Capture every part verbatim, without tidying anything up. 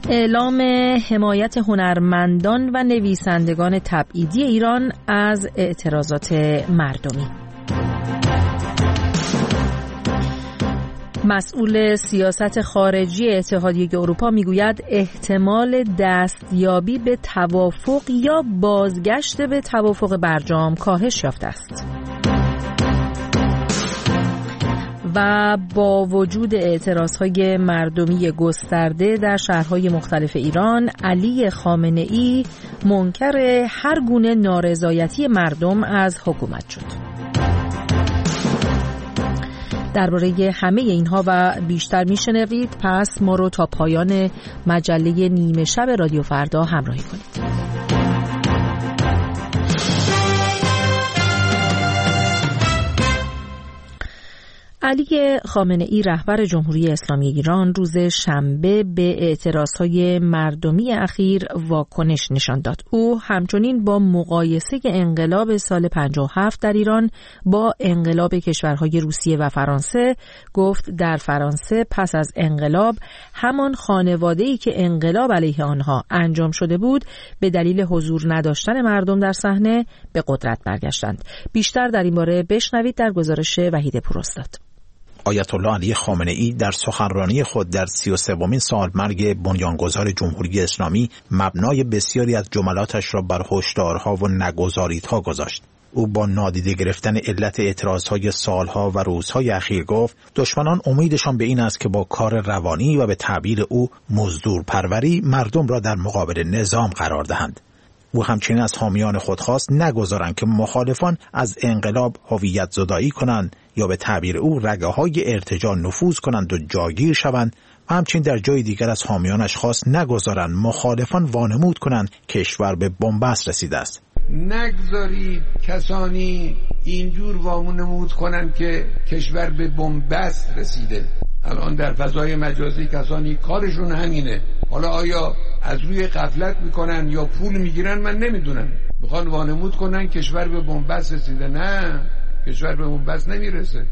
اعلام حمایت هنرمندان و نویسندگان تبعیدی ایران از اعتراضات مردمی. مسئول سیاست خارجی اتحادیه اروپا میگوید احتمال دستیابی به توافق یا بازگشت به توافق برجام کاهش یافته است. و با وجود اعتراضهای مردمی گسترده در شهرهای مختلف ایران، علی خامنه‌ای منکر هر گونه نارضایتی مردم از حکومت شد. درباره همه اینها و بیشتر میشنوید، پس ما رو تا پایان مجله نیمه شب رادیو فردا همراهی کنید. علی خامنه‌ای رهبر جمهوری اسلامی ایران روز شنبه به اعتراضهای مردمی اخیر واکنش نشان داد. او همچنین با مقایسه انقلاب سال پنجاه و هفت در ایران با انقلاب کشورهای روسیه و فرانسه گفت در فرانسه پس از انقلاب همان خانواده‌ای که انقلاب علیه آنها انجام شده بود به دلیل حضور نداشتن مردم در صحنه به قدرت برگشتند. بیشتر در این باره بشنوید در گزارش وحید پوراستاد. آیت الله علی خامنه‌ای در سخنرانی خود در سی و سومین سالمرگ بنیانگذار جمهوری اسلامی مبنای بسیاری از جملاتش را بر هشدارها و نگذاریدها گذاشت. او با نادیده گرفتن علت اعتراضهای سالها و روزهای اخیر گفت دشمنان امیدشان به این است که با کار روانی و به تعبیر او مزدور پروری مردم را در مقابل نظام قرار دهند. او همچنین از حامیان خود خواست نگذارند که مخالفان از انقلاب هویت زدایی کنند یا به تعبیر او رگه‌های ارتجاع نفوذ کنند و جاگیر شوند و همچنین در جای دیگر از حامیانش خواست نگذارند مخالفان وانمود کنند کشور به بنبست رسیده است. نگذارید کسانی اینجور وانمود کنند که کشور به بنبست رسیده. الان در فضای مجازی کسانی کارشون همینه. حالا آیا از روی غفلت میکنن یا پول میگیرن من نمیدونم. میخوان وانمود کنن کشور به بنبست رسیده. نه، کشور به بنبست نمیرسه.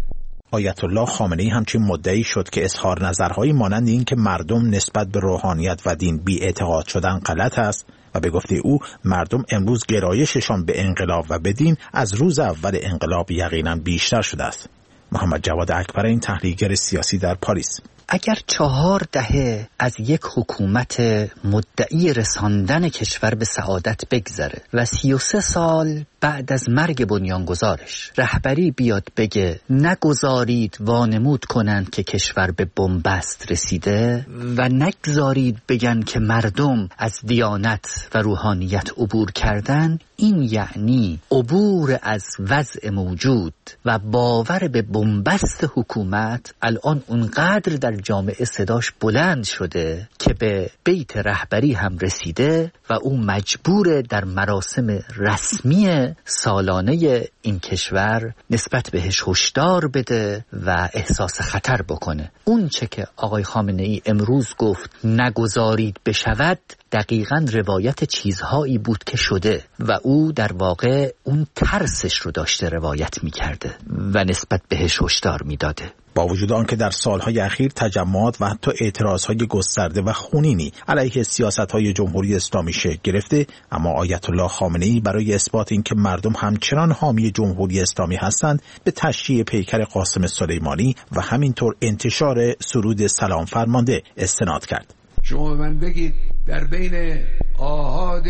آیت الله خامنه‌ای همچنین مدعی شد که اظهار نظرهایی مانند این که مردم نسبت به روحانیت و دین بی‌اعتقاد شدن غلط است و به گفته او مردم امروز گرایششان به انقلاب و به دین از روز اول انقلاب یقینا بیشتر شده است. محمد جواد اکبرین، تحلیلگر سیاسی در پاریس: اگر چهار دهه از یک حکومت مدعی رساندن کشور به سعادت بگذره و سی و سه سال بعد از مرگ بنیانگذارش رهبری بیاد بگه نگذارید وانمود کنند که کشور به بنبست رسیده و نگذارید بگن که مردم از دیانت و روحانیت عبور کردن، این یعنی عبور از وضع موجود و باور به بنبست حکومت الان اونقدر در جامعه صداش بلند شده که به بیت رهبری هم رسیده و او مجبور در مراسم رسمی سالانه این کشور نسبت بهش هشدار بده و احساس خطر بکنه. اون چه که آقای خامنه‌ای امروز گفت نگذارید بشود دقیقاً روایت چیزهایی بود که شده و او در واقع اون ترسش رو داشته روایت می‌کرده و نسبت بهش هشدار می‌داده. با وجود آنکه در سالهای اخیر تجمعات و حتی اعتراضهای گسترده و خونینی علیه سیاست‌های جمهوری اسلامی شکل گرفته، اما آیت الله خامنه‌ای برای اثبات اینکه مردم همچنان حامی جمهوری اسلامی هستند به تشییع پیکر قاسم سلیمانی و همینطور انتشار سرود سلام فرمانده استناد کرد. شما به من بگید در بین آحاد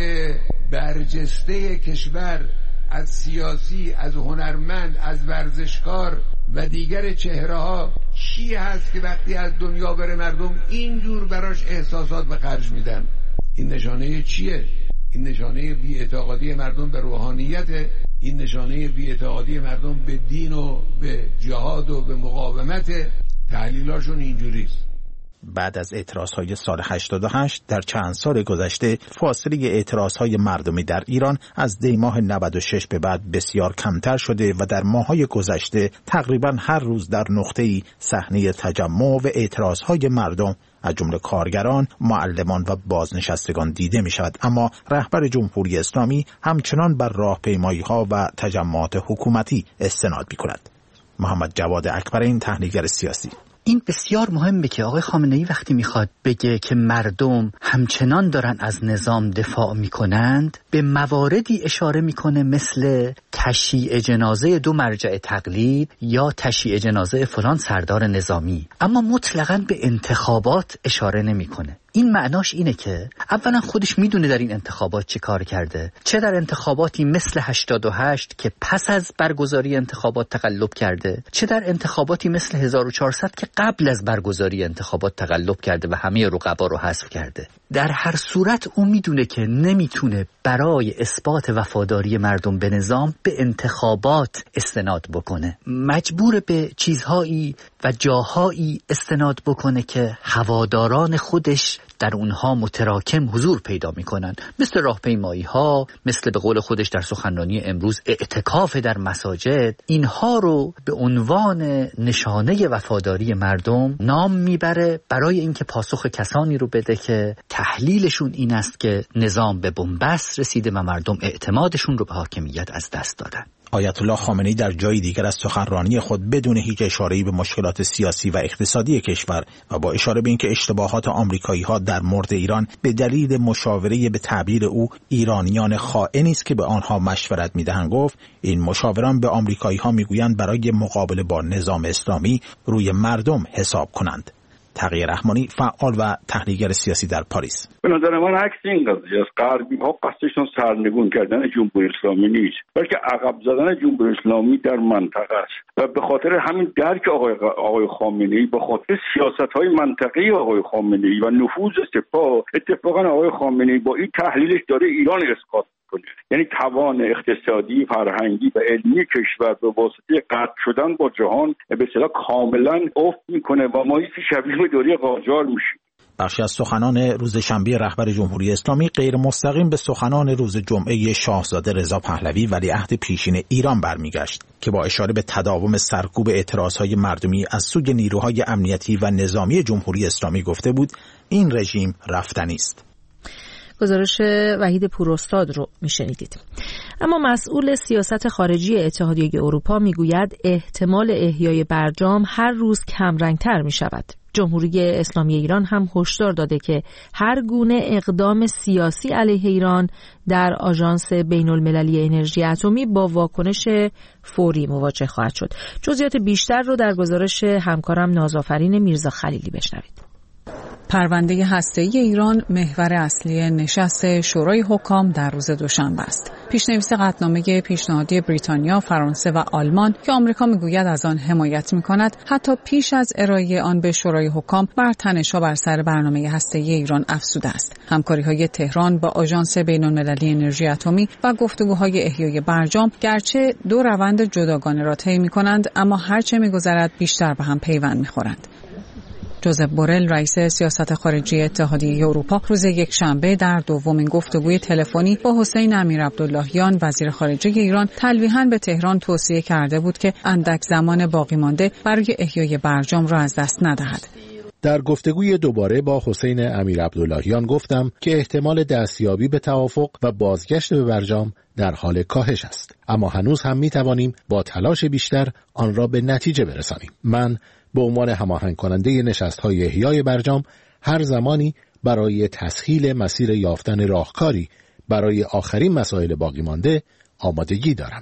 برجسته کشور، از سیاسی، از هنرمند، از ورزشکار و دیگر چهره ها چی هست که وقتی از دنیا بره مردم اینجور براش احساسات به خرج میدن؟ این نشانه چیه؟ این نشانه بی‌اعتقادی مردم به روحانیت، این نشانه بی‌اعتقادی مردم به دین و به جهاد و به مقاومت. تحلیلاشون اینجوریست. بعد از اعتراضهای سال هشتاد و هشت در چند سال گذشته فاصله اعتراضهای مردمی در ایران از دی ماه نود و شش به بعد بسیار کمتر شده و در ماه‌های گذشته تقریباً هر روز در نقطه‌ای صحنه تجمع و اعتراضهای مردم از جمله کارگران، معلمان و بازنشستگان دیده می شود. اما رهبر جمهوری اسلامی همچنان بر راهپیمایی‌ها و تجمعات حکومتی استناد می کند. محمد جواد اکبرین، تحلیلگر سیاسی: این بسیار مهمه که آقای خامنه‌ای وقتی میخواد بگه که مردم همچنان دارن از نظام دفاع میکنند به مواردی اشاره میکنه مثل تشییع جنازه دو مرجع تقلید یا تشییع جنازه فلان سردار نظامی، اما مطلقاً به انتخابات اشاره نمیکنه. این معناش اینه که اولا خودش میدونه در این انتخابات چه کار کرده، چه در انتخاباتی مثل هشتاد و هشت که پس از برگزاری انتخابات تقلب کرده، چه در انتخاباتی مثل هزار و چهارصد که قبل از برگزاری انتخابات تقلب کرده و همه رقبا رو حذف کرده. در هر صورت اون میدونه که نمیتونه برای اثبات وفاداری مردم به نظام به انتخابات استناد بکنه، مجبور به چیزهایی و جاهایی استناد بکنه که هواداران خودش در اونها متراکم حضور پیدا میکنن، مثل راهپیمایی ها، مثل به قول خودش در سخنرانی امروز اعتکاف در مساجد. اینها رو به عنوان نشانه وفاداری مردم نام میبره برای اینکه پاسخ کسانی رو بده که تحلیلشون این است که نظام به بنبست رسیده و مردم اعتمادشون رو به حاکمیت از دست دادن. آیت الله خامنه‌ای در جای دیگر از سخنرانی خود بدون هیچ اشاره‌ای به مشکلات سیاسی و اقتصادی کشور و با اشاره به اینکه اشتباهات آمریکایی‌ها در مورد ایران به دلیل مشاوره به تعبیر او ایرانیان خائنی است که به آنها مشورت می‌دهند گفت این مشاوران به آمریکایی‌ها می‌گویند برای مقابله با نظام اسلامی روی مردم حساب کنند. تقی رحمانی، فعال و تحلیلگر سیاسی در پاریس: به نظر من عکس این قضیه است. غربی‌ها قصدشون سرنگون کردن جمهوری اسلامی نیست، بلکه عقب زدن جمهوری اسلامی در منطقه است و به خاطر همین درک آقای آقای خامنه‌ای، به خاطر سیاست‌های منطقی آقای خامنه‌ای و نفوذ سپاه، اتفاقا آقای خامنه‌ای با این تحلیلش داره ایران اسقاط کنه. یعنی توان اقتصادی، فرهنگی و علمی کشور به واسطه قطع شدن با جهان به اصطلاح کاملا افت میکنه و ما شبیه به دوره قاجار میشیم. بخشی از سخنان روز شنبه رهبر جمهوری اسلامی غیر مستقیم به سخنان روز جمعه شاهزاده رضا پهلوی ولیعهد پیشین ایران برمیگشت که با اشاره به تداوم سرکوب اعتراضهای مردمی از سوی نیروهای امنیتی و نظامی جمهوری اسلامی گفته بود این رژیم رفتنی است. گزارش وحید پوراستاد رو میشنیدید. اما مسئول سیاست خارجی اتحادیه اروپا میگوید احتمال احیای برجام هر روز کمرنگتر می شود. جمهوری اسلامی ایران هم هشدار داده که هر گونه اقدام سیاسی علیه ایران در آژانس بین المللی انرژی اتمی با واکنش فوری مواجه خواهد شد. جزئیات بیشتر رو در گزارش همکارم نازآفرین میرزا خلیلی بشنوید. پرونده هسته‌ای ایران محور اصلی نشست شورای حکام در روز دوشنبه است. پیشنویس قطعنامه پیشنهادی بریتانیا، فرانسه و آلمان که آمریکا میگوید از آن حمایت می‌کند، حتی پیش از ارائه آن به شورای حکام بر تنش‌ها بر سر برنامه هسته‌ای ایران افزوده است. همکاری‌های تهران با آژانس بین‌المللی انرژی اتمی و گفتگوهای احیای برجام گرچه دو روند جداگانه را طی می‌کنند، اما هرچه می‌گذرد بیشتر به هم پیوند می‌خورند. جوزپ بورل، رئیس سیاست خارجی اتحادیه اروپا، روز یکشنبه در دومین گفتگوی تلفنی با حسین امیرعبداللهیان وزیر خارجه ایران تلویحاً به تهران توصیه کرده بود که اندک زمان باقی مانده برای احیای برجام را از دست ندهد. در گفتگوی دوباره با حسین امیرعبداللهیان گفتم که احتمال دستیابی به توافق و بازگشت به برجام در حال کاهش است، اما هنوز هم می توانیم با تلاش بیشتر آن را به نتیجه برسانیم. من به عنوان هماهنگ کننده نشست‌های احیای برجام هر زمانی برای تسهیل مسیر یافتن راهکاری برای آخرین مسائل باقی مانده آمادگی دارم.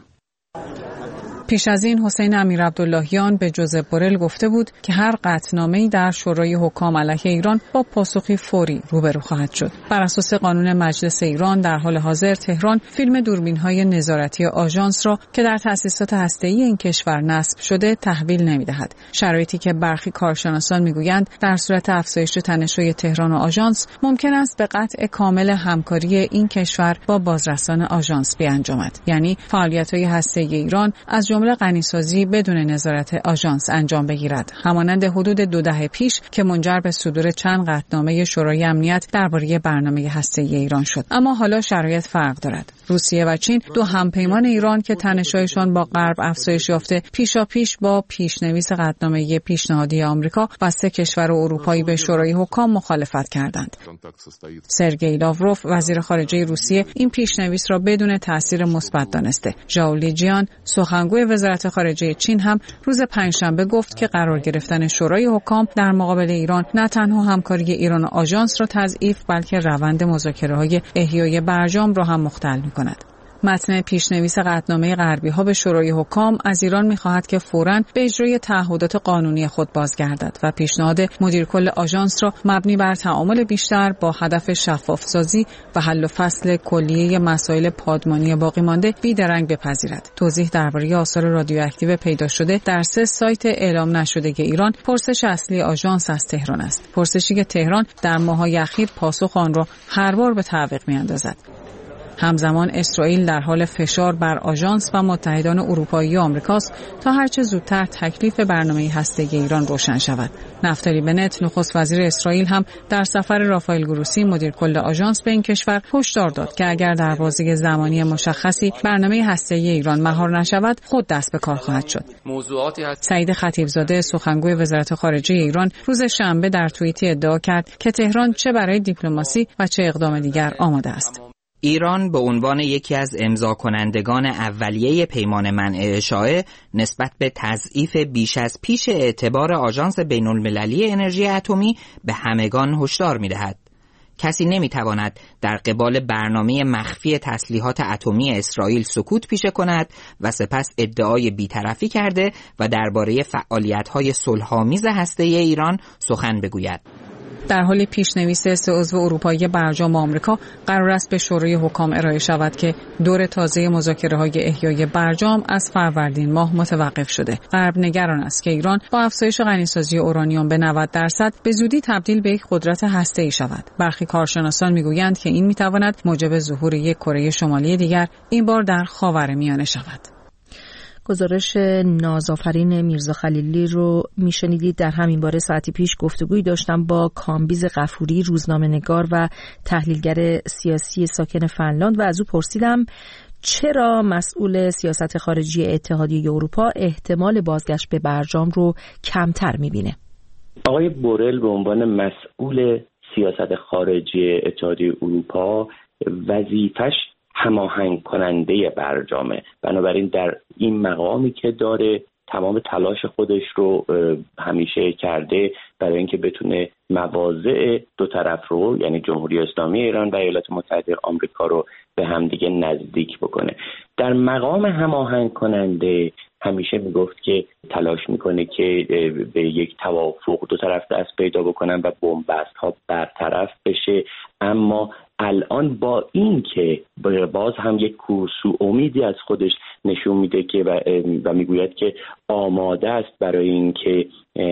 پیش از این حسین امیرعبداللهیان به جوزپ بورل گفته بود که هر قطعنامه‌ای در شورای حکام علیه ایران با پاسخی فوری روبرو خواهد شد. بر اساس قانون مجلس ایران در حال حاضر تهران فیلم دوربین‌های نظارتی آژانس را که در تأسیسات هسته‌ای این کشور نصب شده تحویل نمی‌دهد. شرایطی که برخی کارشناسان می‌گویند در صورت افزایش تنش‌های تهران و آژانس ممکن است به قطع کامل همکاری این کشور با بازرسان آژانس بیانجامد. یعنی فعالیت‌های هسته‌ای ایران از جمله غنیسازی بدون نظارت آژانس انجام بگیرد، همانند حدود دو دهه پیش که منجر به صدور چند قطعنامه شورای امنیت درباره برنامه هسته‌ای ایران شد. اما حالا شرایط فرق دارد. روسیه و چین، دو همپیمان ایران که تنش‌هایشان با غرب افزایش یافته، پیشاپیش با پیشنویس قطعنامه پیشنهادی آمریکا و سه کشور اروپایی به شورای حکام مخالفت کردند. سرگئی لاوروف، وزیر خارجه روسیه، این پیشنویس را بدون تأثیر مثبت دانسته. ژائو لیجیان، سخنگوی وزارت خارجه چین هم روز پنجشنبه گفت که قرار گرفتن شورای حکام در مقابل ایران نه تنها همکاری ایران و آژانس را تضعیف، بلکه روند مذاکره‌های احیای برجام را هم مختل می‌کند. متن پیشنویس قطعنامه غربی‌ها به شورای حکام از ایران می‌خواهد که فوراً به اجرای تعهدات قانونی خود بازگردد و پیشنهاد مدیر کل آژانس را مبنی بر تعامل بیشتر با هدف شفاف‌سازی و حل و فصل کلیه مسائل پادمانی باقی مانده بی‌درنگ بپذیرد. توضیح درباره آثار رادیواکتیو پیدا شده در سه سایت اعلام نشده ایران پرسش اصلی آژانس از تهران است. پرسشی که تهران در ماه‌های اخیر پاسخ آن را هر بار به تعویق می‌اندازد. همزمان اسرائیل در حال فشار بر آژانس و متحدان اروپایی و آمریکاست تا هرچه زودتر تکلیف برنامه هسته‌ای ایران روشن شود. نفتالی بنت نخست وزیر اسرائیل هم در سفر رافائل گروسی مدیر کل آژانس به این کشور هشدار داد که اگر در بازه زمانی مشخصی برنامه هسته‌ای ایران مهار نشود خود دست به کار خواهد شد. موضوعاتی هست... سعید خطیبزاده سخنگوی وزارت خارجه ایران روز شنبه در توییتی ادعا کرد که تهران چه برای دیپلماسی و چه اقدام دیگر آماده است. ایران به عنوان یکی از امضا کنندگان اولیه پیمان منع اشاعه نسبت به تضعیف بیش از پیش اعتبار آژانس بین‌المللی انرژی اتمی به همگان هشدار می‌دهد. کسی نمی‌تواند در قبال برنامه مخفی تسلیحات اتمی اسرائیل سکوت پیشه کند و سپس ادعای بی‌طرفی کرده و درباره فعالیت‌های صلح‌آمیز هسته‌ای ایران سخن بگوید. در حال پیشنویس سه عضو اروپایی برجام آمریکا قرار است به شورای حکام ارائه شود که دور تازه مذاکره‌های احیای برجام از فروردین ماه متوقف شده. غرب نگران است که ایران با افزایش غنیسازی اورانیوم به نود درصد به زودی تبدیل به یک قدرت هسته‌ای شود. برخی کارشناسان میگویند که این میتواند موجب ظهور یک کره شمالی دیگر، این بار در خاورمیانه شود. گزارش نازآفرین میرزا خلیلی رو میشنیدید. در همین باره ساعتی پیش گفتگویی داشتم با کامبیز غفوری، روزنامه‌نگار و تحلیلگر سیاسی ساکن فنلاند و از او پرسیدم چرا مسئول سیاست خارجی اتحادیه اروپا احتمال بازگشت به برجام رو کمتر میبینه. آقای بورل به عنوان مسئول سیاست خارجی اتحادیه اروپا وظیفش هماهنگ کننده برجامه، بنابراین در این مقامی که داره تمام تلاش خودش رو همیشه کرده برای اینکه بتونه مواضع دو طرف رو، یعنی جمهوری اسلامی ایران و ایالات متحده آمریکا رو به همدیگه نزدیک بکنه. در مقام هماهنگ کننده همیشه میگفت که تلاش میکنه که به یک توافق دو طرف دست پیدا بکنن و بنبست ها برطرف بشه، اما الان با این که باز هم یک کوسو امیدی از خودش نشون میده که و, و میگوید که آماده است برای این که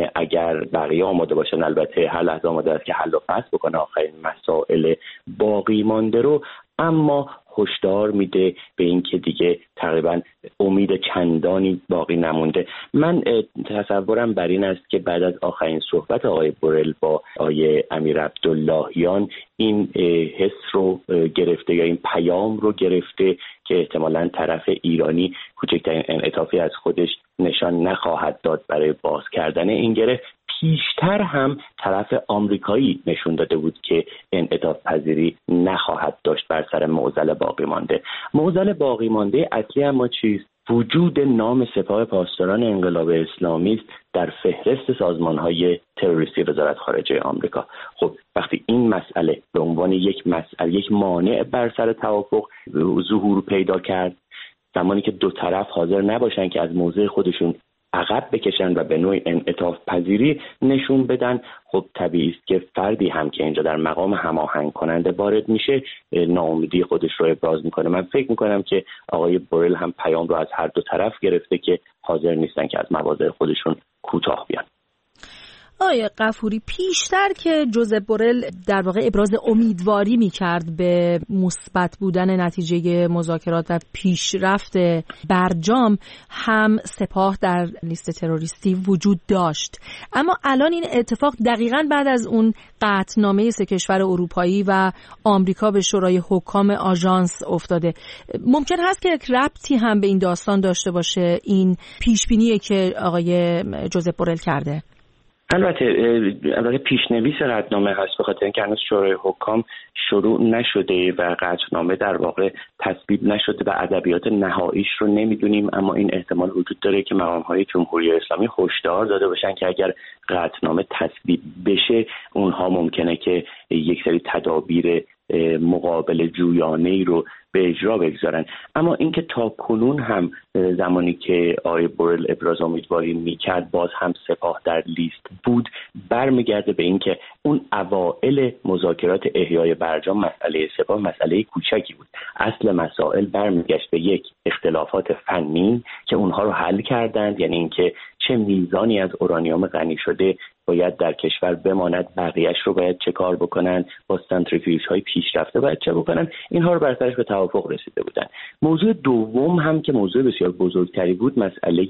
اگر بقیه آماده باشن، البته هر لحظه آماده است که حل و فصل بکنه آخرین مسائل باقی مانده رو، اما هشدار میده به این که دیگه تقریبا امید چندانی باقی نمونده. من تصورم بر این است که بعد از آخرین صحبت آقای بورل با آقای امیر عبداللهیان این حس رو گرفته یا این پیام رو گرفته که احتمالاً طرف ایرانی کوچکترین انعطافی از خودش نشان نخواهد داد برای باز کردن این گره. پیشتر هم طرف آمریکایی نشون داده بود که انعطاف پذیری نخواهد داشت بر سر معضل باقی مانده. معضل باقی مانده اصلی اما چیست؟ وجود نام سپاه پاسداران انقلاب اسلامی است در فهرست سازمان‌های تروریستی وزارت خارجه آمریکا. خب وقتی این مسئله به عنوان یک مسئله، یک مانع بر سر توافق ظهور پیدا کرد، زمانی که دو طرف حاضر نباشن که از موضع خودشون عقب بکشن و به نوعی انعطاف پذیری نشون بدن، خب طبیعی است که فردی هم که اینجا در مقام هماهنگ کننده وارد میشه ناامیدی خودش رو ابراز میکنه. من فکر میکنم که آقای بورل هم پیام رو از هر دو طرف گرفته که حاضر نیستن که از مواضع خودشون کوتاه بیان. آقای غفوری، پیشتر که جوزپ بورل در واقع ابراز امیدواری میکرد به مثبت بودن نتیجه مذاکرات و پیشرفت برجام، هم سپاه در لیست تروریستی وجود داشت، اما الان این اتفاق دقیقاً بعد از اون قطعنامه سه کشور اروپایی و آمریکا به شورای حکام آژانس افتاده. ممکن هست که یک ربطی هم به این داستان داشته باشه این پیشبینی که آقای جوزپ بورل کرده؟ البته البته پیشنویس قطعنامه هست، به خاطر اینکه هنوز شورای حکام شروع نشده و قطعنامه در واقع تصویب نشده و ادبیات نهاییش رو نمیدونیم، اما این احتمال وجود داره که مقام‌های جمهوری اسلامی هشدار داده باشن که اگر قطعنامه تصویب بشه اونها ممکنه که یک سری تدابیر مقابل جویانه‌ای رو به اجرا بگذارن. اما اینکه تا کنون هم زمانی که آقای بورل ابراز امیدواری میکرد باز هم سپاه در لیست بود، برمیگرده به اینکه اون اوائل مذاکرات احیای برجام مسئله سپاه مسئله کوچکی بود. اصل مسائل برمیگشت به یک اختلافات فنی که اونها رو حل کردند، یعنی اینکه چه میزانی از اورانیوم غنی شده باید در کشور بماند، بقیه‌اش رو باید چه کار بکنن، با سنتریفیوژهای پیشرفته باید چه بکنن، اینها رو بر سرش به توافق رسیده بودن. موضوع دوم هم که موضوع بسیار بزرگتری بود مسئله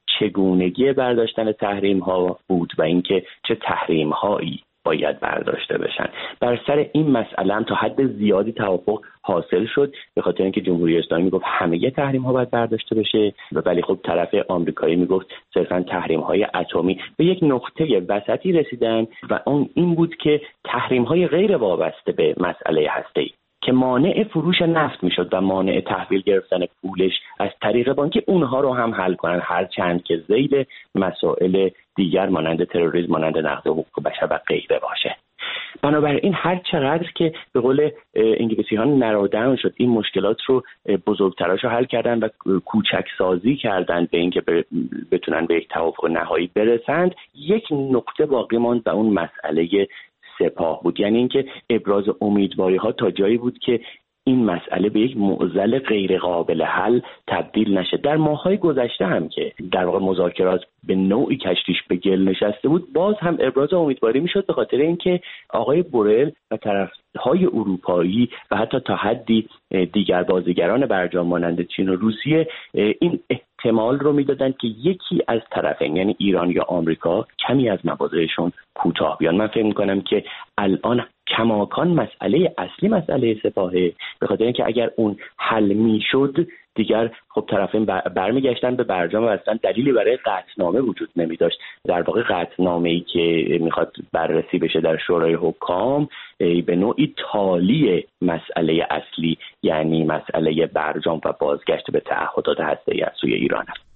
چگونگی برداشتن تحریم ها بود و اینکه چه تحریم هایی باید برداشته بشن. بر سر این مسئله هم تا حد زیادی توافق حاصل شد، به خاطر اینکه جمهوری اسلامی میگفت همه تحریم ها باید برداشته بشه و ولی خب طرف آمریکایی میگفت صرفا تحریم های اتمی. به یک نقطه وسطی رسیدن و اون این بود که تحریم های غیر وابسته به مسئله هسته‌ای که مانع فروش نفت میشد و مانع تحویل گرفتن پولش از طریق بانکی، اونها رو هم حل کنن، هر چند که ذیل مسائل دیگر مانند تروریسم، مانند نقض حقوق بشر و غیره باشه. بنابراین هر چقدر که به قول انگلیسی ها نرودن شد این مشکلات رو بزرگتراش رو حل کردن و کوچک سازی کردن به اینکه بتونن به یک توافق نهایی برسند، یک نقطه باقی ماند و اون مسئله سپاه بود. یعنی اینکه ابراز امیدواری ها تا جایی بود که این مسئله به یک معضل غیر قابل حل تبدیل نشه. در ماه‌های گذشته هم که در واقع مذاکرات به نوعی کشتیش به گل نشسته بود، باز هم ابراز امیدواری میشد به خاطر اینکه آقای بورل و طرفهای اروپایی و حتی تا حدی دیگر بازیگران برجام مانند چین و روسیه این احتمال رو میدادن که یکی از طرفین یعنی ایران یا آمریکا کمی از مواضعشون کوتاه بیان. من فکر می‌کنم که الان کماکان مسئله اصلی مسئله سپاهه، به خاطر اینکه اگر اون حل میشد دیگر خب طرفین برمیگشتن به برجام و اصلا دلیلی برای قطعنامه وجود نمی داشت. در واقع قطعنامه‌ای که میخواد بررسی بشه در شورای حکام به نوعی تالی مسئله اصلی یعنی مسئله برجام و بازگشت به تعهدات هسته‌ای از سوی ایران است.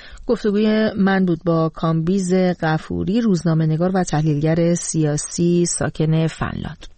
گفتگوی من بود با کامبیز غفوری، روزنامه‌نگار و تحلیلگر سیاسی ساکن فنلاند.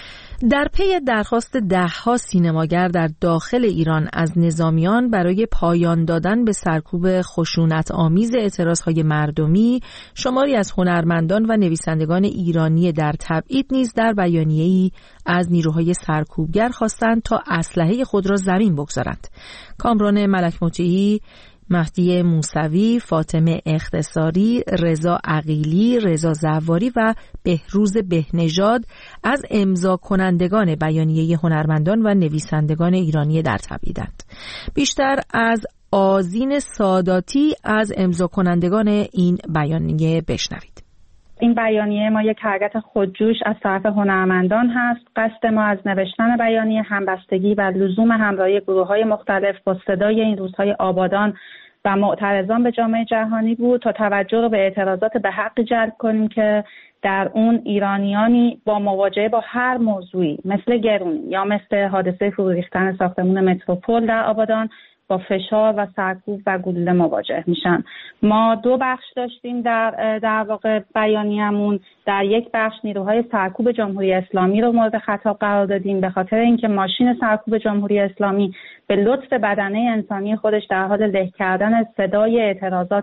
در پی درخواست ده‌ها سینماگر در داخل ایران از نظامیان برای پایان دادن به سرکوب خشونت‌آمیز اعتراضهای مردمی، شماری از هنرمندان و نویسندگان ایرانی در تبعید نیز در بیانیه‌ای از نیروهای سرکوبگر خواستند تا اسلحه خود را زمین بگذارند. کامران ملک مطیعی، مهدی موسوی، فاطمه اختصاری، رضا عقیلی، رضا زواری و بهروز بهنژاد از امضا کنندگان بیانیه هنرمندان و نویسندگان ایرانی در تبعیدند. بیشتر از آذین ساداتی از امضا کنندگان این بیانیه بشنوید. این بیانیه ما یک حرکت خودجوش از طرف هنرمندان هست. قصد ما از نوشتن بیانیه همبستگی و لزوم همراهی گروه‌های مختلف با صدای این روزهای آبادان و معترضان به جامعه جهانی بود تا توجه رو به اعتراضات به حق جلب کنیم که در اون ایرانیانی با مواجهه با هر موضوعی مثل گرونی یا مثل حادثه فرو ریختن ساختمان متروپول در آبادان با فشار و سرکوب و گلوله مواجه میشن. ما دو بخش داشتیم در در واقع بیانیه‌مون. در یک بخش نیروهای سرکوب جمهوری اسلامی رو مورد خطاب قرار دادیم به خاطر اینکه ماشین سرکوب جمهوری اسلامی به لطف بدنه انسانی خودش در حال له کردن صدای اعتراضات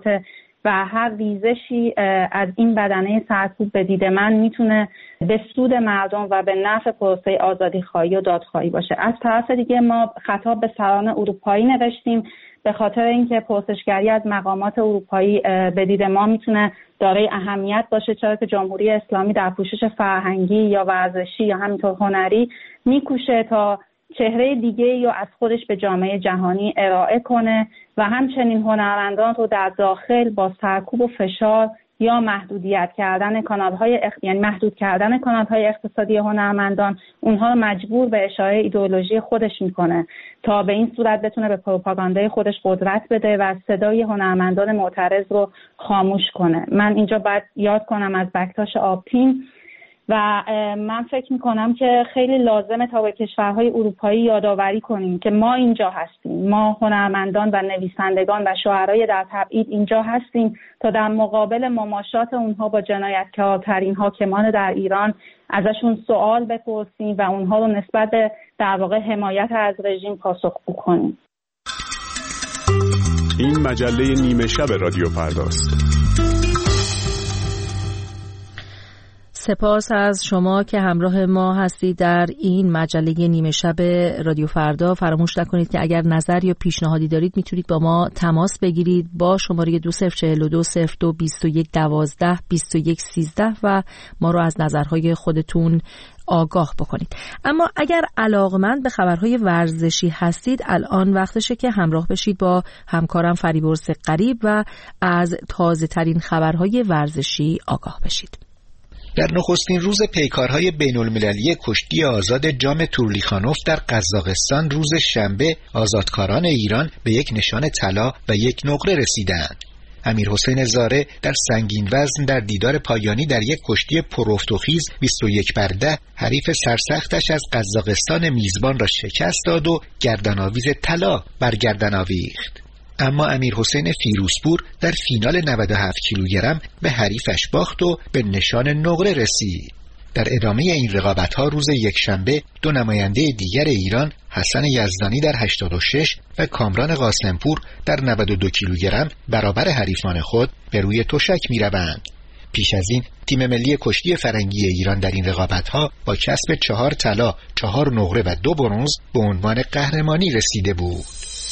و هر ریزشی از این بدنه سرکوب به دید من میتونه به سود مردم و به نفع پروسه آزادی خواهی و دادخواهی باشه. از طرف دیگه ما خطاب به سران اروپایی نوشتیم به خاطر اینکه پرسشگری از مقامات اروپایی به دید ما میتونه دارای اهمیت باشه، چرا که جمهوری اسلامی در پوشش فرهنگی یا ورزشی یا همینطور هنری میکوشه تا چهره دیگه یا از خودش به جامعه جهانی ارائه کنه و همچنین هنرمندان رو در داخل با سرکوب و فشار یا محدودیت کردن کانال‌های اخ... یعنی محدود کردن کانال‌های اقتصادی هنرمندان اونها رو مجبور به اشاعه ایدئولوژی خودش میکنه تا به این صورت بتونه به پروپاگاندای خودش قدرت بده و صدای هنرمندان معترض رو خاموش کنه. من اینجا باید یاد کنم از بکتاش آبتین و من فکر میکنم که خیلی لازمه تا به کشورهای اروپایی یادآوری کنیم که ما اینجا هستیم، ما هنرمندان و نویسندگان و شاعرای در تبعید اینجا هستیم تا در مقابل مماشات اونها با جنایتکارترین حاکمان در ایران ازشون سوال بپرسیم و اونها رو نسبت به در واقع حمایت از رژیم پاسخگو کنیم. این مجله نیمه شب رادیو فرداست. سپاس از شما که همراه ما هستید در این مجله نیمه شب رادیو فردا. فراموش نکنید که اگر نظر یا پیشنهادی دارید میتونید با ما تماس بگیرید با شماره دو صفر چهل و دو صفر دو بیست و یک دوازده بیست و یک سیزده و ما رو از نظرهای خودتون آگاه بکنید. اما اگر علاقمند به خبرهای ورزشی هستید الان وقتشه که همراه بشید با همکارم فریبرز غریب و از تازه ترین خبرهای ورزشی آگاه بشید. در نخستین روز پیکارهای بین المللی کشتی آزاد جام تورلیخانوف در قزاقستان روز شنبه آزادکاران ایران به یک نشان طلا و یک نقره رسیدند. امیر حسین زاره در سنگین وزن در دیدار پایانی در یک کشتی پرافت و خیز بیست و یک بر ده حریف سرسختش از قزاقستان میزبان را شکست داد و گردن‌آویز طلا بر گردن آویخت. اما امیر حسین فیروزپور در فینال نود و هفت کیلوگرم به حریفش باخت و به نشان نقره رسید. در ادامه این رقابت‌ها روز یکشنبه دو نماینده دیگر ایران حسن یزدانی در هشتاد و شش و کامران قاسمپور در نود و دو کیلوگرم برابر حریفان خود به روی تشک می‌روند. پیش از این تیم ملی کشتی فرنگی ایران در این رقابت‌ها با کسب چهار طلا، چهار نقره و دو برنز به عنوان قهرمانی رسیده بود.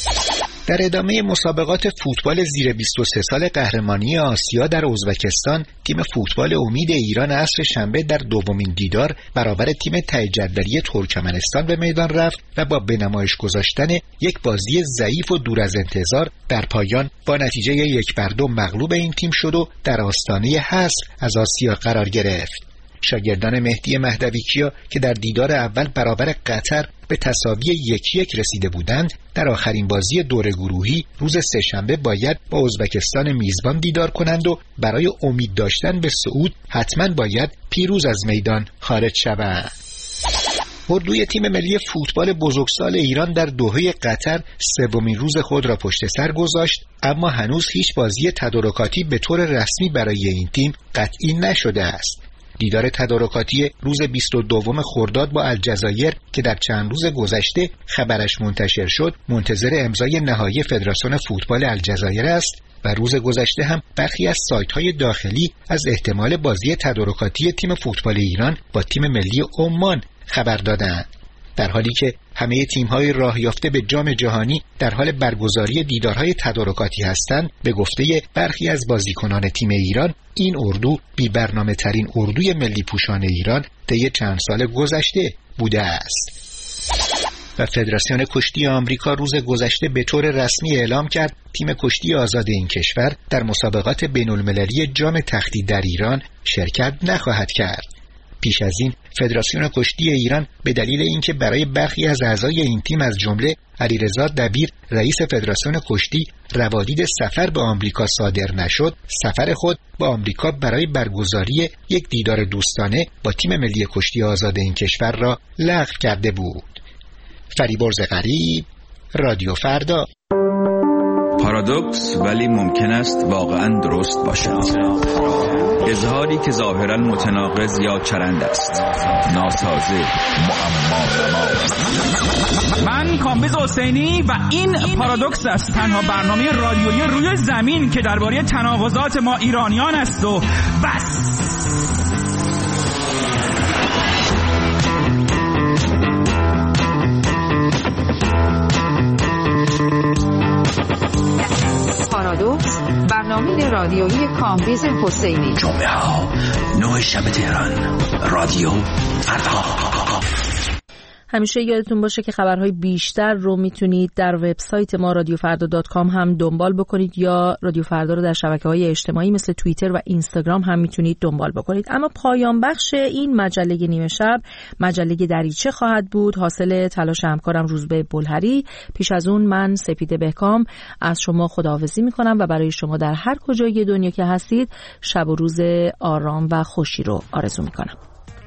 در ادامه مسابقات فوتبال زیر بیست و سه سال قهرمانی آسیا در ازبکستان تیم فوتبال امید ایران عصر شنبه در دومین دیدار برابر تیم ته جدولی ترکمنستان به میدان رفت و با به نمایش گذاشتن یک بازی ضعیف و دور از انتظار در پایان با نتیجه یک بر دو مغلوب این تیم شد و در آستانه حذف از آسیا قرار گرفت. شاگردان مهدی مهدویکیا که در دیدار اول برابر قطر به تساوی یک یک رسیده بودند در آخرین بازی دور گروهی روز سه‌شنبه باید با ازبکستان میزبان دیدار کنند و برای امید داشتن به صعود حتما باید پیروز از میدان خارج شوند. اردوی تیم ملی فوتبال بزرگسال ایران در دوحه قطر سومین روز خود را پشت سر گذاشت، اما هنوز هیچ بازی تدارکاتی به طور رسمی برای این تیم قطعی نشده است. دیدار تدارکاتی روز بیست و دوم خرداد با الجزایر که در چند روز گذشته خبرش منتشر شد منتظر امضای نهایی فدراسیون فوتبال الجزایر است و روز گذشته هم برخی از سایت‌های داخلی از احتمال بازی تدارکاتی تیم فوتبال ایران با تیم ملی عمان خبر دادند. در حالی که همه تیم‌های راه یافته به جام جهانی در حال برگزاری دیدارهای تدارکاتی هستند، به گفته برخی از بازیکنان تیم ایران این اردو بی برنامه ترین اردوی ملی پوشان ایران طی چند سال گذشته بوده است. و فدراسیون کشتی آمریکا روز گذشته به طور رسمی اعلام کرد تیم کشتی آزاد این کشور در مسابقات بین‌المللی جام تختی در ایران شرکت نخواهد کرد. پیش از این فدراسیون کشتی ایران به دلیل اینکه برای برخی از اعضای این تیم از جمله علیرضا دبیر رئیس فدراسیون کشتی روادید سفر به آمریکا صادر نشد، سفر خود به آمریکا برای برگزاری یک دیدار دوستانه با تیم ملی کشتی آزاد این کشور را لغو کرده بود. فریبرز غریب، رادیو فردا. پارادوکس ولی ممکن است واقعا درست باشد. اظهاری که ظاهرا متناقض یا چرند است، ناسازه، معما. من کامبیز حسینی و این پارادوکس است، تنها برنامه رادیویی روی زمین که درباره تناقضات ما ایرانیان است و بس. پارادوکس، برنامه رادیویی کامبیز حسینی. جمعه ها نه شب تهران، رادیو فردا. همیشه یادتون باشه که خبرهای بیشتر رو میتونید در وبسایت ما رادیو فردا دات کام هم دنبال بکنید یا رادیو فردا رو در شبکه‌های اجتماعی مثل توییتر و اینستاگرام هم میتونید دنبال بکنید. اما پایان بخش این مجله نیمه شب مجله دریچه خواهد بود، حاصل تلاش همکارم روزبه بلهری. پیش از اون من سپیده بهکام از شما خداحافظی میکنم و برای شما در هر کجای دنیا که هستید شب و روز آرام و خوشی رو آرزو میکنم.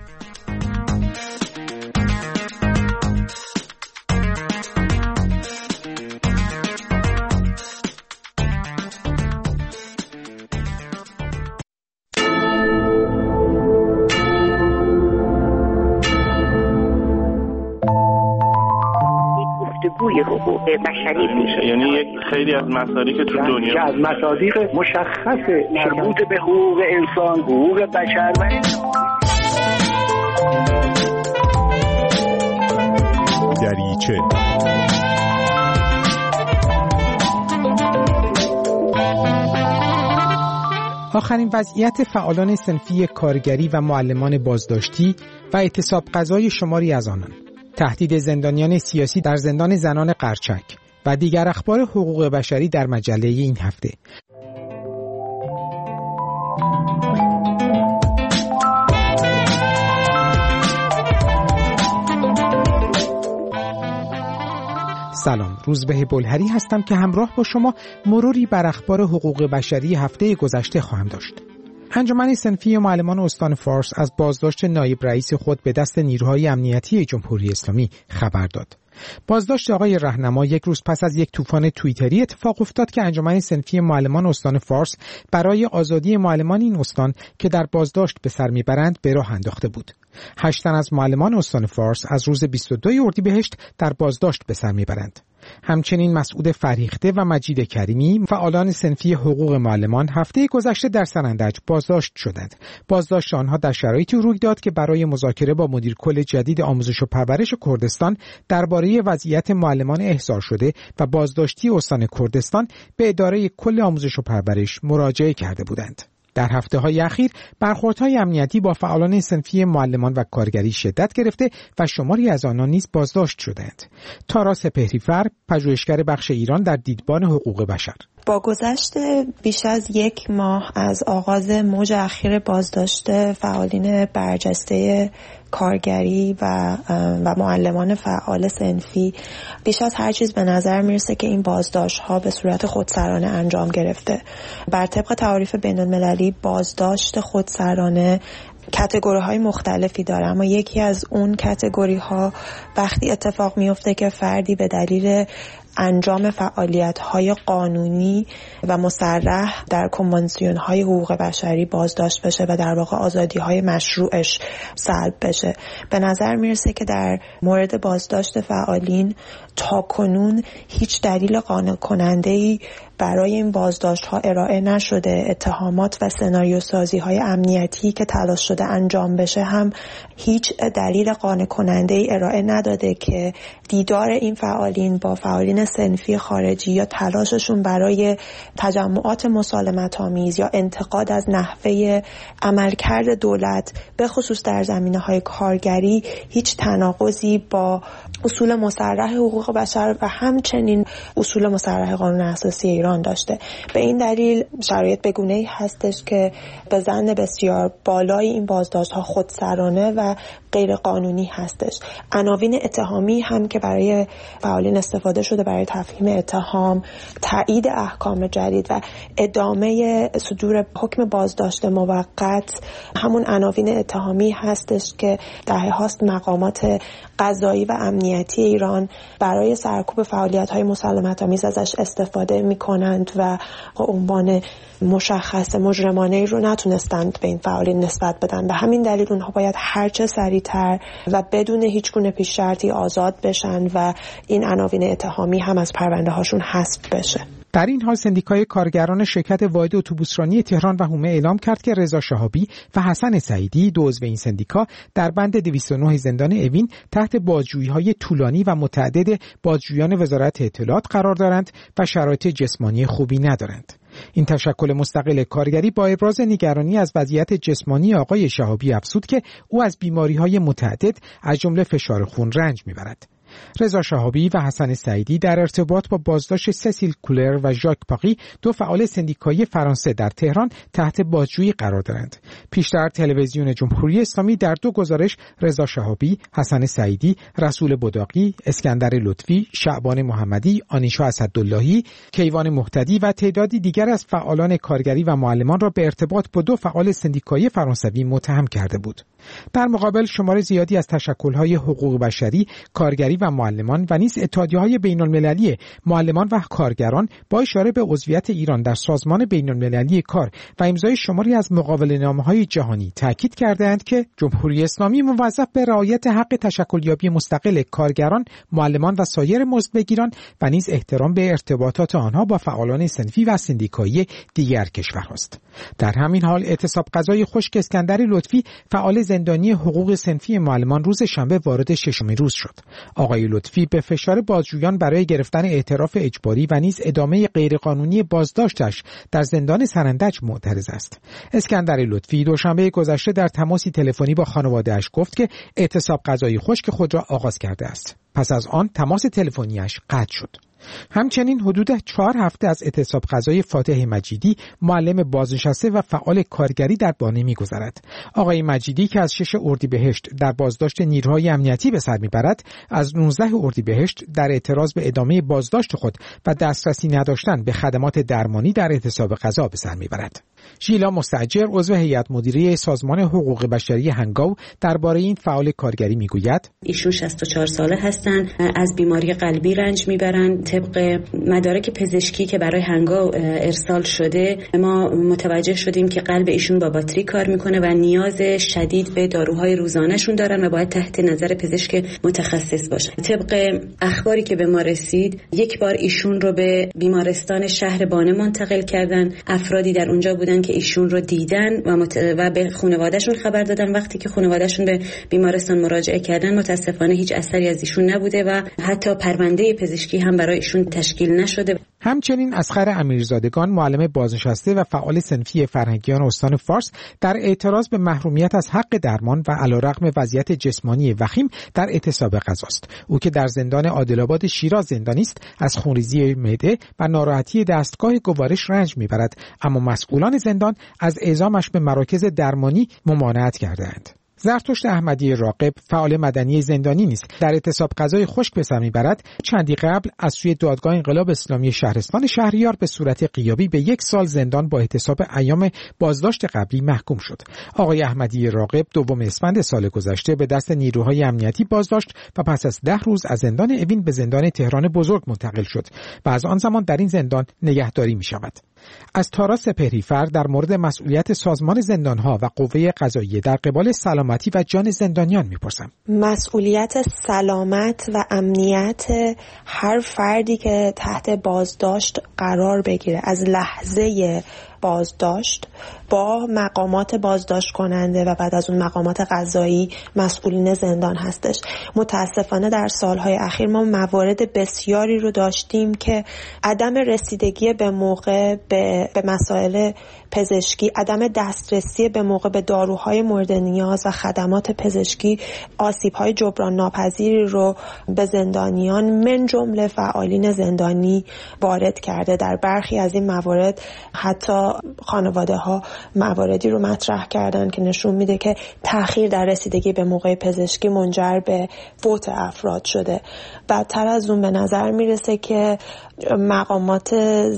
گفتگوی حقوق بشری میشه، یعنی یک خیلی از مسائلی که تو دنیا که از مصادیق مشخص مربوط به حقوق انسان، حقوق بشر و دریچه. آخرین وضعیت فعالان صنفی کارگری و معلمان بازداشتی و اعتصاب قضای شماری از آنان، تهدید زندانیان سیاسی در زندان زنان قرچک و دیگر اخبار حقوق بشری در مجله این هفته. سلام، روزبه بلهری هستم که همراه با شما مروری بر اخبار حقوق بشری هفته گذشته خواهم داشت. انجمن صنفی معلمان استان فارس از بازداشت نایب رئیس خود به دست نیروهای امنیتی جمهوری اسلامی خبر داد. بازداشت آقای رهنما یک روز پس از یک طوفان توییتری اتفاق افتاد که انجمن صنفی معلمان استان فارس برای آزادی معلمان این استان که در بازداشت به سر میبرند به راه انداخته بود. هشت تن از معلمان استان فارس از روز بیست و دوم اردیبهشت در بازداشت به سر میبرند. همچنین مسعود فریخته و مجید کریمی، فعالان صنفی حقوق معلمان، هفته گذشته در سنندج بازداشت شدند. بازداشت آنها در شرایطی روی داد که برای مذاکره با مدیر کل جدید آموزش و پرورش کردستان درباره وضعیت معلمان احضار شده و بازداشتی استان کردستان به اداره کل آموزش و پرورش مراجعه کرده بودند. در هفته‌های اخیر برخوردهای امنیتی با فعالان صنفی معلمان و کارگری شدت گرفته و شماری از آنان نیز بازداشت شدند. تارا سپهری‌فر، پژوهشگر بخش ایران در دیدبان حقوق بشر: با گذشت بیش از یک ماه از آغاز موج اخیر بازداشت فعالین برجسته کارگری و و معلمان فعال صنفی، بیش از هر چیز به نظر میرسه که این بازداشت ها به صورت خودسرانه انجام گرفته. بر طبق تعاریف بین المللی بازداشت خودسرانه کاتگوری های مختلفی داره، اما یکی از اون کاتگوری ها وقتی اتفاق میفته که فردی به دلیل انجام فعالیت‌های قانونی و مصرح در کنوانسیون‌های حقوق بشری بازداشت بشه و در واقع آزادی‌های مشروعش سلب بشه. به نظر میرسه که در مورد بازداشت فعالین تا کنون هیچ دلیل قانع کننده‌ای برای این بازداشت‌ها ارائه نشده. اتهامات و سناریو سازی‌های امنیتی که تلاش شده انجام بشه هم هیچ دلیل قانع کننده‌ای ارائه نداده که دیدار این فعالین با فعالین صنفی خارجی یا تلاششون برای تجمعات مسالمت‌آمیز یا انتقاد از نحوه عملکرد دولت به خصوص در زمینه‌های کارگری هیچ تناقضی با اصول مصرح حقوق بشر و همچنین اصول مصرح قانون اساسی ایران داشته. به این دلیل شرایط بگونه‌ای هستش که به ظن بسیار بالای این بازداشت‌ها خودسرانه و غیر قانونی هستش. عناوین اتهامی هم که برای فعالین استفاده شده برای تفهیم اتهام، تایید احکام جدید و ادامه صدور حکم بازداشت موقت همون عناوین اتهامی هستش که دهه هاست مقامات قضایی و امنیتی ایران برای سرکوب فعالیت‌های مسالمت‌آمیز ازش استفاده می‌کنند و عنوان مشخص مجرمانه‌ای رو نتونستند به این فعالین نسبت بدن. به همین دلیل اونها باید هرچه سریعتر و بدون هیچ گونه پیش شرطی آزاد بشن و این عناوین اتهامی هم از پرونده هاشون حذف بشه. در این حال سندیکای کارگران شرکت واحد اتوبوسرانی تهران و حومه اعلام کرد که رضا شهابی و حسن سعیدی، دو عضو این سندیکا، در بند دویست و نه زندان اوین تحت بازجویی‌های طولانی و متعدد بازجویان وزارت اطلاعات قرار دارند و شرایط جسمانی خوبی ندارند. این تشکل مستقل کارگری با ابراز نگرانی از وضعیت جسمانی آقای شهابی افزود که او از بیماری‌های متعدد از جمله فشار خون رنج می‌برد. رضا شهابی و حسن سعیدی در ارتباط با بازداشت سسیل کولر و ژاک پاقی، دو فعال سندیکایی فرانسه در تهران، تحت بازجویی قرار دارند. پیشتر تلویزیون جمهوری اسلامی در دو گزارش رضا شهابی، حسن سعیدی، رسول بداقی، اسکندر لطفی، شعبان محمدی، آنیشا اسداللهی، کیوان مهتدی و تعدادی دیگر از فعالان کارگری و معلمان را به ارتباط با دو فعال سندیکایی فرانسوی متهم کرده بود. در مقابل شمار زیادی از تشکل‌های حقوق بشری، کارگری و معلمان و نیز اتحادیه‌های بین‌المللی معلمان و کارگران با اشاره به عضویت ایران در سازمان بین‌المللی کار و امضای شماری از مقاوله‌نامه‌های جهانی تاکید کردند که جمهوری اسلامی موظف به رعایت حق تشکلیابی مستقل کارگران، معلمان و سایر عضوبگیران و نیز احترام به ارتباطات آنها با فعالان صنفی و سندیکایی دیگر کشورهاست. در همین حال اعتصاب غذای خشک اسکندر لطفی، فعال زندانی حقوق صنفی معلمان، روز شنبه وارد ششمین روز شد. آقای لطفی به فشار بازجویان برای گرفتن اعتراف اجباری و نیز ادامه غیرقانونی بازداشتش در زندان سرندج معترض است. اسکندر لطفی دوشنبه گذشته در تماسی تلفنی با خانواده‌اش گفت که اعتصاب غذای خشک خود را آغاز کرده است. پس از آن تماس تلفنیش قطع شد. همچنین حدود چهار هفته از اعتصاب غذای فاتح مجیدی، معلم بازنشسته و فعال کارگری در بانه می‌گذرد. آقای مجیدی که از شش اردیبهشت در بازداشت نیروهای امنیتی به سر می‌برد، از نوزده اردیبهشت در اعتراض به ادامه بازداشت خود و دسترسی نداشتن به خدمات درمانی در اعتصاب غذا به سر می‌برد. ژیلا مستاجر، عضو هیئت مدیره سازمان حقوق بشری هنگاو، درباره این فعال کارگری میگوید: ایشون شصت و چهار ساله هستند، از بیماری قلبی رنج میبرند. طبق مدارک پزشکی که برای هنگاو ارسال شده، ما متوجه شدیم که قلب ایشون با باتری کار میکنه و نیاز شدید به داروهای روزانهشون دارن و باید تحت نظر پزشک متخصص باشن. طبق اخباری که به ما رسید، یک بار ایشون رو به بیمارستان شهر بانه منتقل کردن. افرادی در اونجا بودن که ایشون رو دیدن و, مت... و به خانواده‌شون خبر دادن. وقتی که خانواده‌شون به بیمارستان مراجعه کردن، متاسفانه هیچ اثری از ایشون نبوده و حتی پرونده پزشکی هم برای ایشون تشکیل نشده. همچنین اصغر امیرزادگان، معلم بازنشسته و فعال صنفی فرهنگیان استان فارس، در اعتراض به محرومیت از حق درمان و علیرغم وضعیت جسمانی وخیم در اعتصاب غذاست. او که در زندان عادل‌آباد شیراز زندانی است، از خونریزی معده و ناراحتی دستگاه گوارش رنج میبرد، اما مسئولان زندان از اعزامش به مراکز درمانی ممانعت کردند. زرتشت احمدی راقب، فعال مدنی زندانی نیز در اعتصاب غذای خشک به سر میبرد. چندی قبل از سوی دادگاه انقلاب اسلامی شهرستان شهریار به صورت غیابی به یک سال زندان با احتساب ایام بازداشت قبلی محکوم شد. آقای احمدی راقب دوم اسفند سال گذشته به دست نیروهای امنیتی بازداشت و پس از ده روز از زندان اوین به زندان تهران بزرگ منتقل شد و از آن زمان در این زندان نگهداری می شود. از تارا سپهریفر در مورد مسئولیت سازمان زندانها و قوه قضاییه در قبال سلامتی و جان زندانیان میپرسم. مسئولیت سلامت و امنیت هر فردی که تحت بازداشت قرار بگیره، از لحظه بازداشت با مقامات بازداشت کننده و بعد از اون مقامات قضایی مسئولین زندان هستش. متاسفانه در سالهای اخیر ما موارد بسیاری رو داشتیم که عدم رسیدگی به موقع به, به مسائل پزشکی، عدم دسترسی به موقع به داروهای مورد نیاز و خدمات پزشکی آسیب‌های جبران ناپذیری رو به زندانیان من جمله فعالین زندانی وارد کرده. در برخی از این موارد حتی خانواده‌ها مواردی رو مطرح کردن که نشون میده که تأخیر در رسیدگی به موقع پزشکی منجر به فوت افراد شده. بدتر از اون به نظر میرسه که مقامات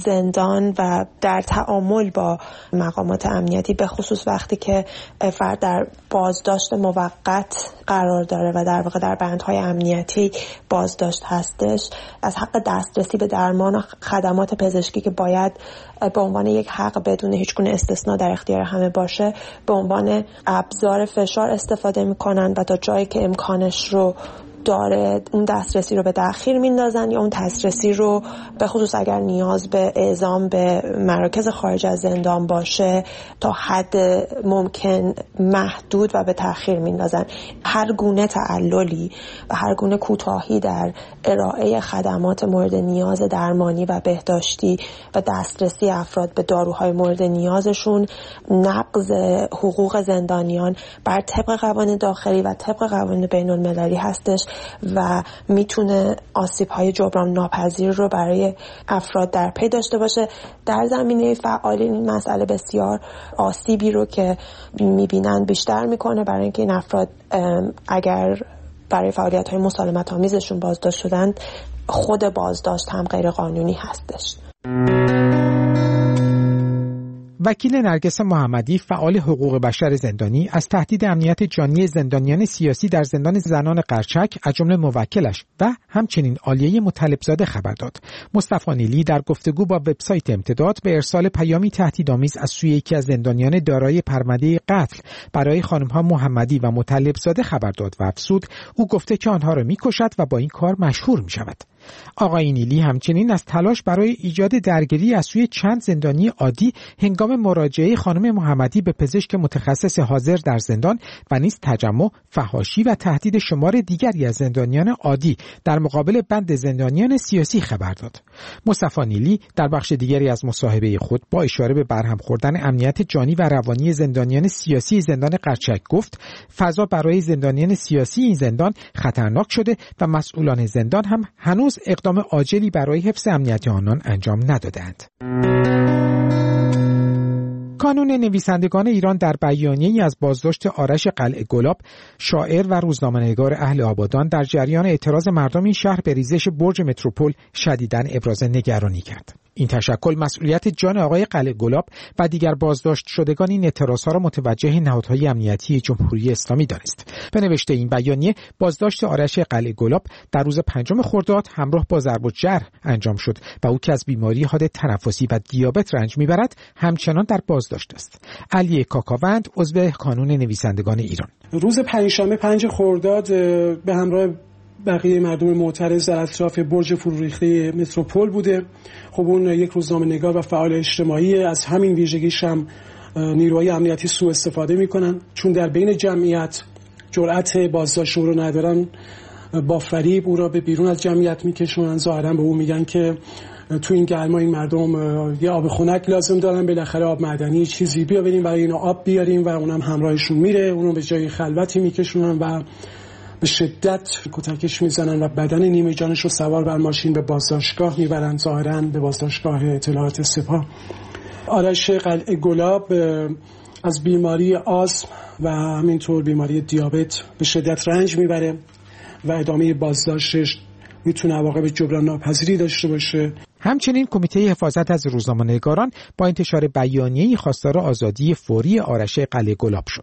زندان و در تعامل با مقامات امنیتی، به خصوص وقتی که فرد در بازداشت موقت قرار داره و در واقع در بندهای امنیتی بازداشت هستش، از حق دسترسی به درمان و خدمات پزشکی که باید به عنوان یک حق بدون هیچ گونه استثناء در اختیار همه باشه، به عنوان ابزار فشار استفاده میکنن و تا جایی که امکانش رو داره اون دسترسی رو به تأخیر میندازن یا اون دسترسی رو به خصوص اگر نیاز به اعزام به مراکز خارج از زندان باشه تا حد ممکن محدود و به تأخیر میندازن. هر گونه تعللی و هر گونه کوتاهی در ارائه خدمات مورد نیاز درمانی و بهداشتی و دسترسی افراد به داروهای مورد نیازشون نقض حقوق زندانیان بر طبق قوانین داخلی و طبق قوانین بین المللی هستش و میتونه آسیب‌های جبران ناپذیر رو برای افراد در پی داشته باشه. در زمینه فعالین این مسئله بسیار آسیبی رو که میبینن بیشتر میکنه، برای اینکه این افراد اگر برای فعالیت‌های مسالمت آمیزشون بازداشت شدن، خود بازداشت هم غیر قانونی هستش. وکیل نرگس محمدی، فعال حقوق بشر زندانی، از تهدید امنیت جانی زندانیان سیاسی در زندان زنان قرچک از جمله موکلش و همچنین عالیه مطلبزاده خبر داد. مصطفی نیلی در گفتگو با وبسایت امتداد به ارسال پیامی تهدیدآمیز از سوی یکی از زندانیان دارای پرونده قتل برای خانم‌ها محمدی و مطلبزاده خبر داد و افزود او گفته که آنها را می‌کشد و با این کار مشهور می‌شود. آقای نیلی همچنین از تلاش برای ایجاد درگیری از سوی چند زندانی عادی هنگام مراجعه خانم محمدی به پزشک متخصص حاضر در زندان و نیز تجمع، فحاشی و تهدید شمار دیگری از زندانیان عادی در مقابل بند زندانیان سیاسی خبر داد. مصطفی نیلی در بخش دیگری از مصاحبه خود با اشاره به برهم خوردن امنیت جانی و روانی زندانیان سیاسی زندان قرچک گفت فضا برای زندانیان سیاسی این زندان خطرناک شده و مسئولان زندان هم هنوز اقدام عاجلی برای حفظ امنیت آنان انجام ندادند. کانون نویسندگان ایران در بیانیه‌ای از بازداشت آرش قلعه گلاب، شاعر و روزنامه‌نگار اهل آبادان، در جریان اعتراض مردم این شهر به ریزش برج متروپول شدیداً ابراز نگرانی کرد. این تشکل مسئولیت جان آقای قلعه گلاب و دیگر بازداشت شدگان این اعتراضها را متوجه نهادهای امنیتی جمهوری اسلامی دانست. به نوشته این بیانیه، بازداشت آرش قلعه گلاب در روز پنجم خرداد همراه با ضرب و جرح انجام شد و او که از بیماری حاد تنفسی و دیابت رنج میبرد همچنان در بازداشت است. علی کاکاوند، عضو کانون نویسندگان ایران: روز پنجشنبه پنج خرداد به همراه بقیه مردم معترض در اطراف برج فروریخته متروپول بوده. خب اون یک روزنامه‌نگار و فعال اجتماعی، از همین ویژگیش هم نیروهای امنیتی سوء استفاده میکنن، چون در بین جمعیت جرأت بازداشت او رو ندارن، با فریب او را به بیرون از جمعیت میکشونن. ظاهرا به او میگن که تو این گرما این مردم یه آب خنک لازم دارن، بالاخره آب معدنی چیزی بیاریم برای اینا آب بیاریم و اونم همراهشون میره، اونو به جای خلوتی میکشونن و به شدت کتکش میزنن و بدن نیمه جانش رو سوار بر ماشین به بازداشتگاه میبرن، ظاهراً به بازداشتگاه اطلاعات سپاه. آرش قلعه گلاب از بیماری آسم و همینطور بیماری دیابت به شدت رنج میبره و ادامه بازداشتش میتونه عواقب جبران ناپذیری داشته باشه. همچنین کمیته حفاظت از روزنامه‌نگاران با انتشار بیانیه‌ای خواستار آزادی فوری آرش قلعه گلاب شد.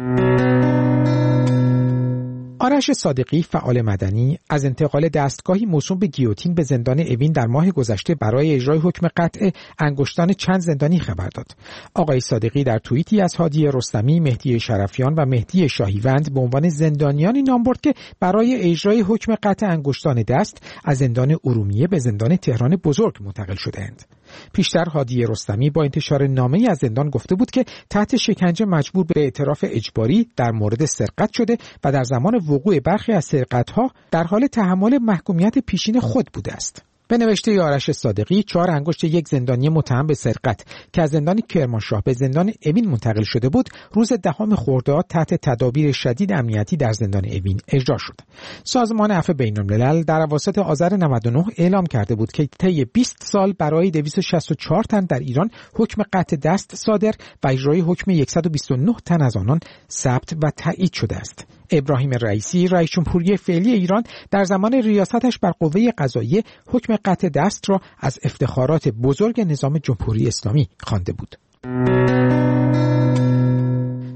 آرش صادقی، فعال مدنی، از انتقال دستگاهی موسوم به گیوتین به زندان اوین در ماه گذشته برای اجرای حکم قطع انگشتان چند زندانی خبر داد. آقای صادقی در توییتی از هادی رستمی، مهدی شرفیان و مهدی شاهیوند به عنوان زندانیانی نام برد که برای اجرای حکم قطع انگشتان دست از زندان ارومیه به زندان تهران بزرگ منتقل شده‌اند. پیشتر هادی رستمی با انتشار نامه‌ای از زندان گفته بود که تحت شکنجه مجبور به اعتراف اجباری در مورد سرقت شده و در زمان وقوع برخی از سرقت‌ها در حال تحمل محکومیت پیشین خود بوده است. به نوشته آرش صادقی، چهار انگشت یک زندانی متهم به سرقت که از زندان کرمانشاه به زندان اوین منتقل شده بود، روز دهم خرداد تحت تدابیر شدید امنیتی در زندان اوین اجرا شد. سازمان عفو بین‌الملل در اواسط آذر نود و نه اعلام کرده بود که طی بیست سال برای دویست و شصت و چهار تن در ایران حکم قطع دست صادر و اجرای حکم صد و بیست و نه تن از آنان ثبت و تایید شده است. ابراهیم رئیسی، رئیس جمهوری فعلی ایران، در زمان ریاستش بر قوه قضاییه حکم قطع دست را از افتخارات بزرگ نظام جمهوری اسلامی خوانده بود.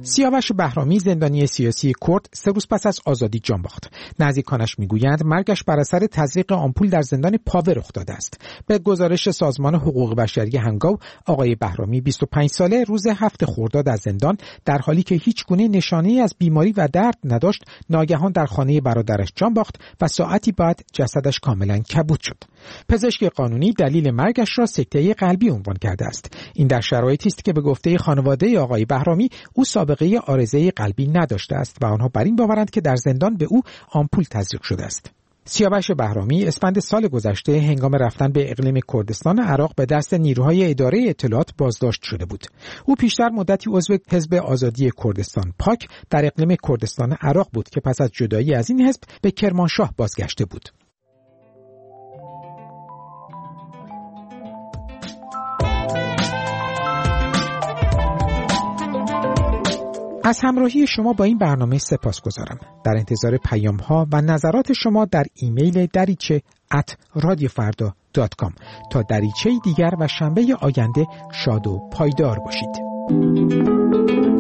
سیاوش بهرامی زندانی سیاسی کرد سه روز پس از آزادی جان باخت. نزدیکانش میگویند مرگش بر اثر تزریق آمپول در زندان پاوه رخ داده است. به گزارش سازمان حقوق بشری هنگاو، آقای بهرامی بیست و پنج ساله روز هفت خرداد از زندان در حالی که هیچ گونه نشانه‌ای از بیماری و درد نداشت، ناگهان در خانه برادرش جان باخت و ساعتی بعد جسدش کاملا کبود شد. پزشک قانونی دلیل مرگش را سکته قلبی عنوان کرده است. این در شرایطی است که به گفته خانواده آقای بهرامی او سابقه عارضه قلبی نداشته است و آنها بر این باورند که در زندان به او آمپول تزریق شده است. سیاوش بهرامی اسفند سال گذشته هنگام رفتن به اقلیم کردستان عراق به دست نیروهای اداره اطلاعات بازداشت شده بود. او پیشتر مدتی عضو حزب آزادی کردستان پاک در اقلیم کردستان عراق بود که پس از جدایی از این حزب به کرمانشاه بازگشته بود. از همراهی شما با این برنامه سپاسگزارم. در انتظار پیام ها و نظرات شما در ایمیل دریچه ات رادیو فردا دات کام. تا دریچه دیگر و شنبه آینده شاد و پایدار باشید.